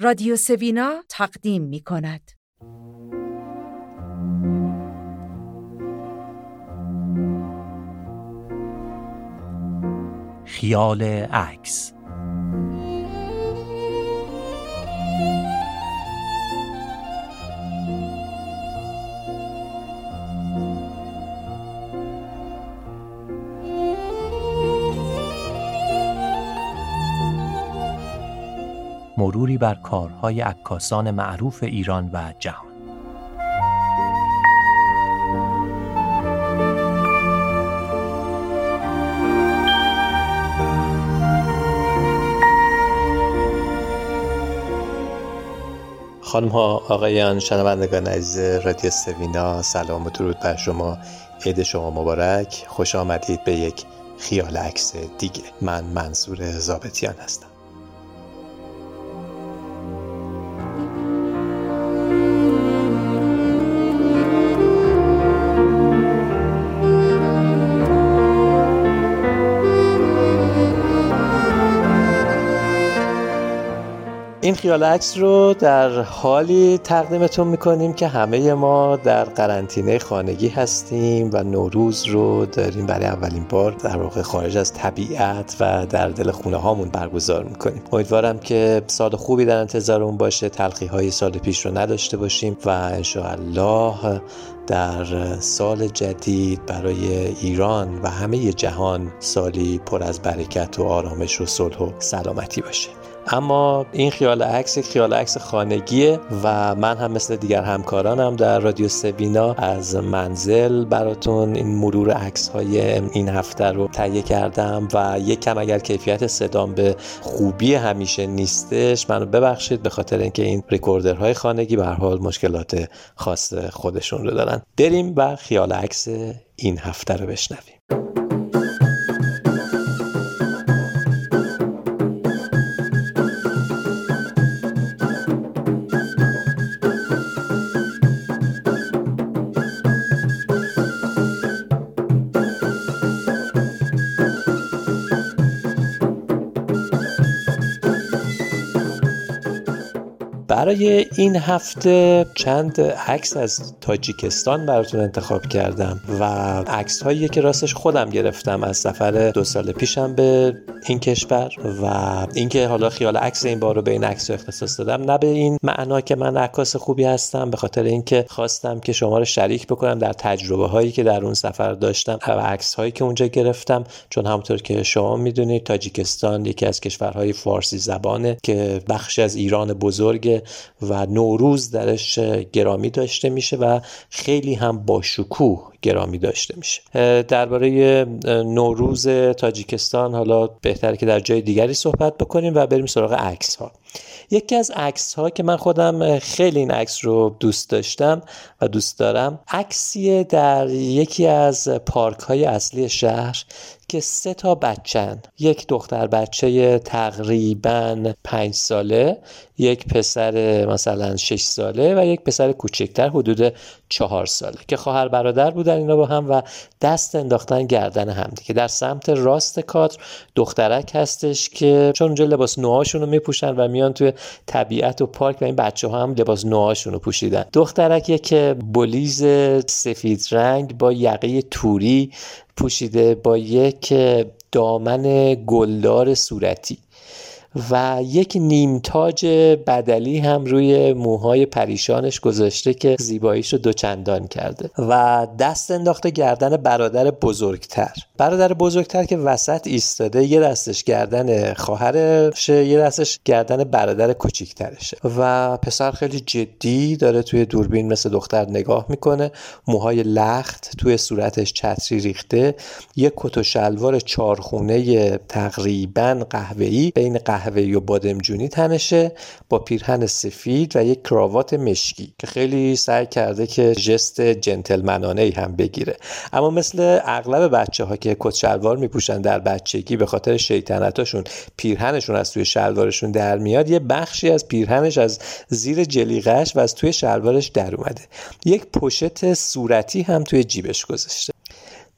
رادیو سوینا تقدیم می کند. خیال عکس. مروری بر کارهای عکاسان معروف ایران و جهان. خانم ها، آقایان، شنوندگان عزیز رادیو سوینا، سلام و درود بر شما. عید شما مبارک. خوش آمدید به یک خیال عکس دیگه. من منصور ضابطیان هستم. این خیال عکس رو در حالی تقدیمتون میکنیم که همه ما در قرنطینه خانگی هستیم و نوروز رو داریم برای اولین بار در واقع خارج از طبیعت و در دل خونه هامون برگزار میکنیم. امیدوارم که سال خوبی در انتظارمون باشه، تلخی های سال پیش رو نداشته باشیم و انشاءالله در سال جدید برای ایران و همه جهان سالی پر از برکت و آرامش و صلح و سلامتی باشه. اما این خیال عکس یک خیال عکس خانگیه و من هم مثل دیگر همکارانم در رادیو سوینا از منزل براتون این مرور عکس های این هفته رو تهیه کردم و یک کم اگر کیفیت صدام به خوبی همیشه نیستش منو ببخشید، به خاطر اینکه این رکوردرهای خانگی به هر حال مشکلات خاص خودشون رو دارن. بریم و خیال عکس این هفته رو بشنویم. برای این هفته چند عکس از تاجیکستان براتون انتخاب کردم و عکس هایی که راستش خودم گرفتم از سفر 2 سال پیشم به این کشور و اینکه حالا خیال عکس این بار رو به این عکس اختصاص دادم نه به این معنا که من عکاس خوبی هستم، به خاطر اینکه خواستم که شما رو شریک بکنم در تجربه هایی که در اون سفر داشتم و عکس هایی که اونجا گرفتم، چون همونطور که شما میدونید تاجیکستان یکی از کشورهای فارسی زبانه که بخشی از ایران بزرگ و نوروز درش گرامی داشته میشه و خیلی هم با شکوه گرامی داشته میشه. درباره نوروز تاجیکستان حالا بهتره که در جای دیگری صحبت بکنیم و بریم سراغ عکس ها. یکی از عکس ها که من خودم خیلی این عکس رو دوست داشتم و دوست دارم، عکسیه در یکی از پارک های اصلی شهر که 3 بچه‌ن، یک دختر بچه تقریباً 5 ساله، یک پسر مثلا 6 ساله و یک پسر کوچکتر حدود 4 ساله که خواهر برادر بودن اینا با هم و دست انداختن گردن هم دیگه. در سمت راست کادر دخترک هستش که چون اونجا لباس نوهاشون رو میپوشن و میان توی طبیعت و پارک و این بچه‌ها هم لباس نوهاشون رو پوشیدن. دخترکیه که بلیز سفید رنگ با یقه توری پوشیده با یک دامن گلدار صورتی و یک نیمتاج بدلی هم روی موهای پریشانش گذاشته که زیباییشو دوچندان کرده و دست انداخته گردن برادر بزرگتر که وسط ایستاده، یه دستش گردن خواهرشه یه دستش گردن برادر کوچیکترشه و پسر خیلی جدی داره توی دوربین مثل دختر نگاه میکنه، موهای لخت، توی صورتش چتری ریخته، یک کت و شلوار 4 خونه تقریباً قهوه‌ای بین قهوه‌ای و بادمجونی تنشه با پیرهن سفید و یک کراوات مشکی که خیلی سعی کرده که ژست جنتلمنانه‌ای هم بگیره. اما مثل اغلب بچه‌ها که کت شلوار میپوشن در بچگی به خاطر شیطنتاشون پیرهنشون از توی شلوارشون در میاد، یه بخشی از پیرهنش از زیر جلیقه‌اش و از توی شلوارش در اومده. یک پوشت صورتی هم توی جیبش گذاشته.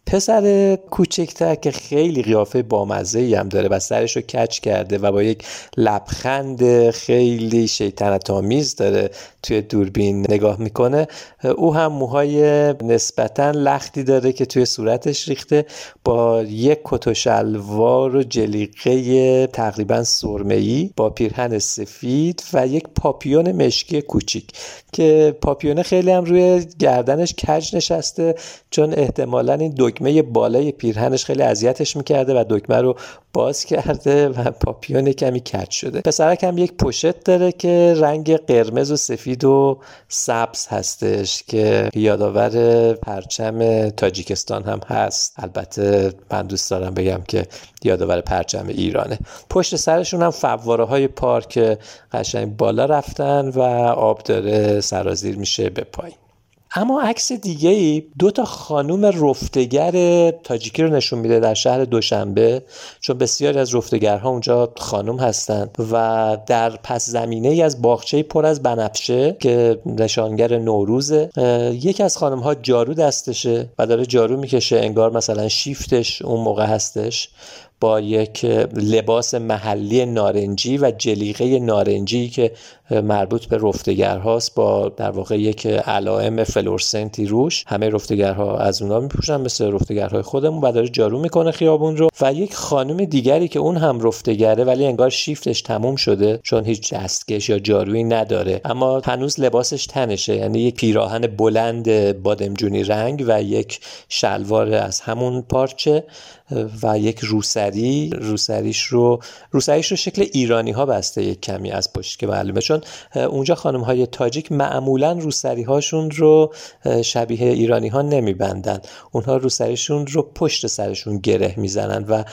پسر کوچکتر که خیلی قیافه بامزه‌ای هم داره و سرش رو کج کرده و با یک لبخند خیلی شیطنت آمیز داره توی دوربین نگاه میکنه، او هم موهای نسبتاً لختی داره که توی صورتش ریخته، با یک کت و شلوار و جلیقه تقریباً سرمه‌ای با پیرهن سفید و یک پاپیون مشکی کوچیک که پاپیونه خیلی هم روی گردنش کج نشسته، چون احتمالاً این دکمه بالای پیرهنش خیلی اذیتش میکرده و دکمه رو باز کرده و پاپیون کمی کج شده. پسرک هم یک پوشت داره که رنگ قرمز و سفید و سبز هستش که یادآور پرچم تاجیکستان هم هست. البته من دوست دارم بگم که یادآور پرچم ایرانه. پشت سرشون هم فواره های پارک قشنگ بالا رفتن و آب داره سرازیر میشه به پایین. اما عکس دیگه‌ای 2 خانوم رفتگر تاجیکی رو نشون میده در شهر دوشنبه، چون بسیاری از رفتگرها اونجا خانوم هستن و در پس زمینه‌ای از باغچه‌ای پر از بنفشه که نشانگر نوروزه. یکی از خانم‌ها جارو دستشه و داره جارو میکشه، انگار مثلا شیفتش اون موقع هستش، با یک لباس محلی نارنجی و جلیقه نارنجی که مربوط به رفتگرهاست، با در واقع یک علائم فلورسنتی روش. همه رفتگرها از اونا میپوشن مثل رفتگرهای خودمون و داره جارو میکنه خیابون رو. و یک خانم دیگری که اون هم رفتگره ولی انگار شیفتش تموم شده چون هیچ دستکش یا جارویی نداره، اما هنوز لباسش تنشه، یعنی یک پیراهن بلند بادمجونی رنگ و یک شلوار از همون پارچه و یک روسریش رو شکل ایرانی ها بسته یک کمی از پشت که معلومه، چون اونجا خانم های تاجیک معمولا روسری هاشون رو شبیه ایرانی ها نمیبندن، اونها روسریشون رو پشت سرشون گره میزنن و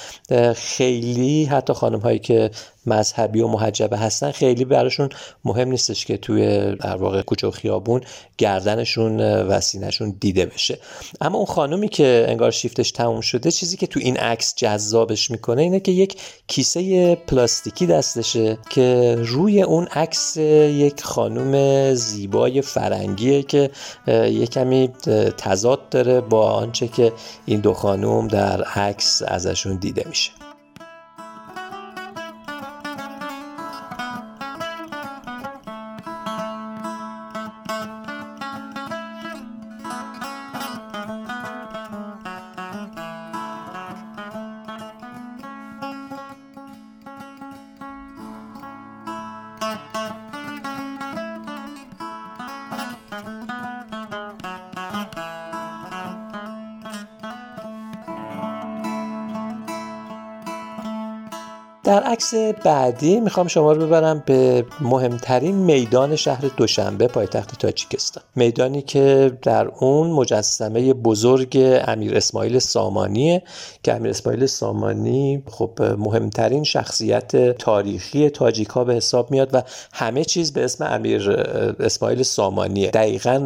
خیلی حتی خانم هایی که مذهبی و محجبه هستن خیلی براشون مهم نیستش که توی در واقع کوچه و خیابون گردنشون و سینه‌شون دیده بشه. اما اون خانومی که انگار شیفتش تموم شده، چیزی که تو این عکس جذابش میکنه اینه که یک کیسه پلاستیکی دستشه که روی اون عکس یک خانوم زیبای فرنگیه که یک کمی تضاد داره با آنچه که این 2 خانوم در عکس ازشون دیده میشه. در عکس بعدی میخوام شما رو ببرم به مهمترین میدان شهر دوشنبه پایتخت تاجیکستان، میدانی که در اون مجسمه بزرگ امیر اسماعیل سامانیه که امیر اسماعیل سامانی خب مهمترین شخصیت تاریخی تاجیک‌ها به حساب میاد و همه چیز به اسم امیر اسماعیل سامانیه. دقیقاً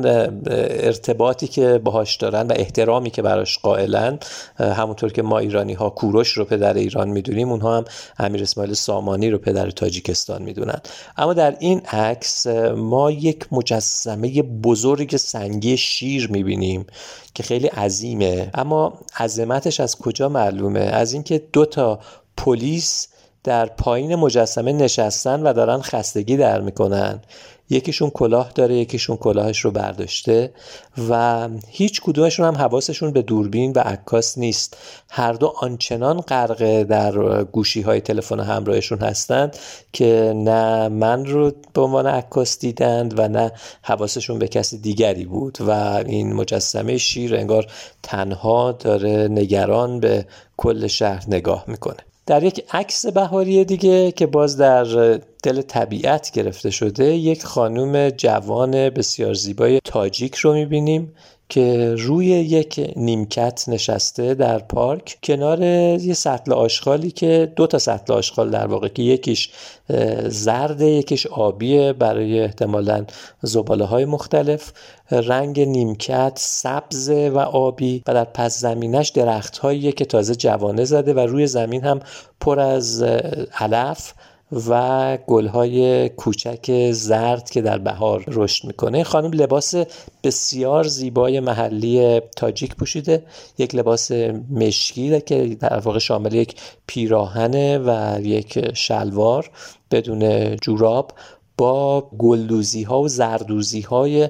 ارتباطی که باهاش دارن و احترامی که براش قائلن، همونطور که ما ایرانی‌ها کوروش رو پدر ایران میدونیم، اونها هم امیر اسماعیل سامانی رو پدر تاجیکستان میدونن. اما در این عکس ما یک مجسمه بزرگ سنگی شیر میبینیم که خیلی عظیمه، اما عظمتش از کجا معلومه؟ از اینکه 2 پلیس در پایین مجسمه نشستن و دارن خستگی در میکنن. یکیشون کلاه داره، یکیشون کلاهش رو برداشته و هیچ کدومشون هم حواسشون به دوربین و عکاس نیست. هر دو آنچنان غرق در گوشی‌های تلفن همراهشون هستند که نه من رو به عنوان عکاس دیدند و نه حواسشون به کسی دیگری بود و این مجسمه شیر انگار تنها داره نگران به کل شهر نگاه میکنه. در یک عکس بهاری دیگه که باز در دل طبیعت گرفته شده، یک خانم جوان بسیار زیبای تاجیک رو میبینیم که روی یک نیمکت نشسته در پارک کنار یه سطل آشغالی که 2 سطل آشغال در واقع که یکیش زرده یکیش آبیه برای احتمالاً زباله‌های مختلف. رنگ نیمکت سبز و آبی و در پس زمینش درخت‌هایی که تازه جوانه زده و روی زمین هم پر از علف و گل‌های کوچک زرد که در بهار رشد میکنه. این خانم لباس بسیار زیبای محلی تاجیک پوشیده، یک لباس مشکی که در واقع شامل یک پیراهن و یک شلوار بدون جوراب با گلدوزی ها و زردوزی های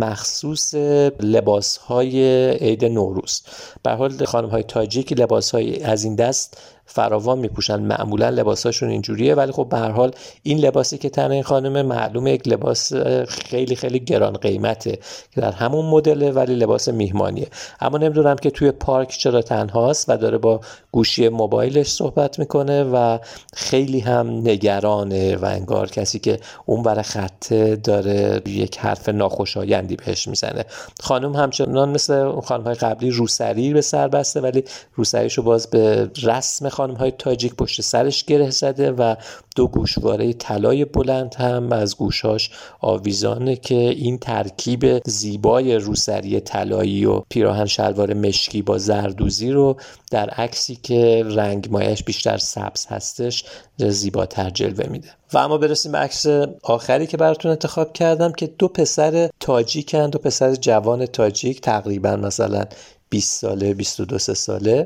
مخصوص لباس های عید نوروز. به هر حال خانم های تاجیک لباس های از این دست فراوان میپوشن، معمولا لباساشون اینجوریه، ولی خب به هر حال این لباسی که تن این خانم معلومه یک لباس خیلی خیلی گران قیمته که در همون مدله، ولی لباس میهمانیه. اما نمیدونم که توی پارک چرا تنهاست و داره با گوشی موبایلش صحبت میکنه و خیلی هم نگرانه و انگار کسی که اون بر خطه داره یک حرف ناخوشایندی بهش میزنه. خانم همچنان مثل اون خانم‌های قبلی روسری به سر بسته، ولی روسریشو باز به رسم خانم‌های تاجیک پشت سرش گره زده و 2 گوشواره طلای بلند هم از گوشاش آویزانه که این ترکیب زیبای روسری طلایی و پیراهن شلوار مشکی با زردوزی رو در عکسی که رنگ مایش بیشتر سبز هستش زیباتر جلوه میده. و اما برسیم به عکس آخری که براتون انتخاب کردم که 2 پسر تاجیکن، 2 پسر جوان تاجیک، تقریبا مثلا 20 ساله 22 ساله.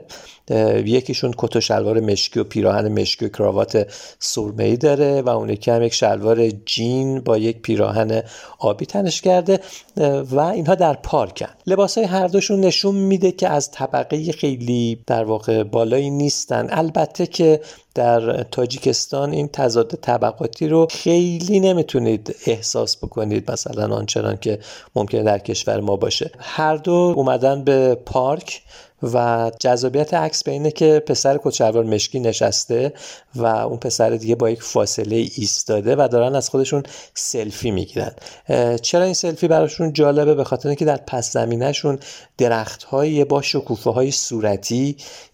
یکیشون کت و شلوار مشکی و پیراهن مشکی و کراوات سرمه‌ای داره و اون یکی هم یک شلوار جین با یک پیراهن آبی تنش کرده و اینها در پارکن. لباسای هر دوشون نشون میده که از طبقه خیلی در واقع بالایی نیستن. البته که در تاجیکستان این تضاد طبقاتی رو خیلی نمیتونید احساس بکنید مثلا آنچنان که ممکنه در کشور ما باشه. هر دو اومدن به پارک و جذابیت عکس به اینه که پسر کت شلوار مشکی نشسته و اون پسر دیگه با یک فاصله ایستاده و دارن از خودشون سلفی میگیرن. چرا این سلفی براشون جالبه؟ به خاطر اینکه در پس زمینه‌شون درخت‌های با شکوفه‌های صورتی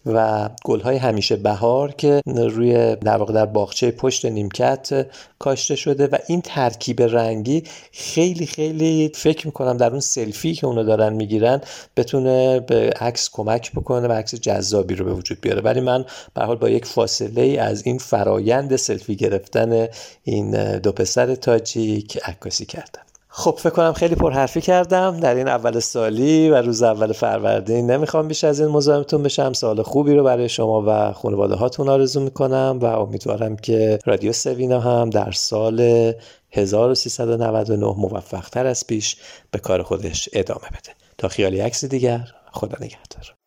و گل‌های همیشه بهار که روی در واقع در باغچه پشت نیمکت کاشته شده و این ترکیب رنگی خیلی خیلی فکر می‌کنم در اون سلفی که اونا دارن میگیرن بتونه به عکس کمک بکنه و عکس جذابی رو به وجود بیاره. ولی من به هر حال با یک فاصله از این فرایند سلفی گرفتن این 2 پسر تاجیک عکاسی کردم. خب فکر کنم خیلی پرحرفی کردم در این اول سالی و روز اول فروردین. نمیخوام بیش از این مزاحمتون بشم. سال خوبی رو برای شما و خانواده هاتون آرزو میکنم و امیدوارم که رادیو سوینا هم در سال 1399 موفق‌تر از پیش به کار خودش ادامه بده. تا خیالی عکس دیگر، خدا نگهدار.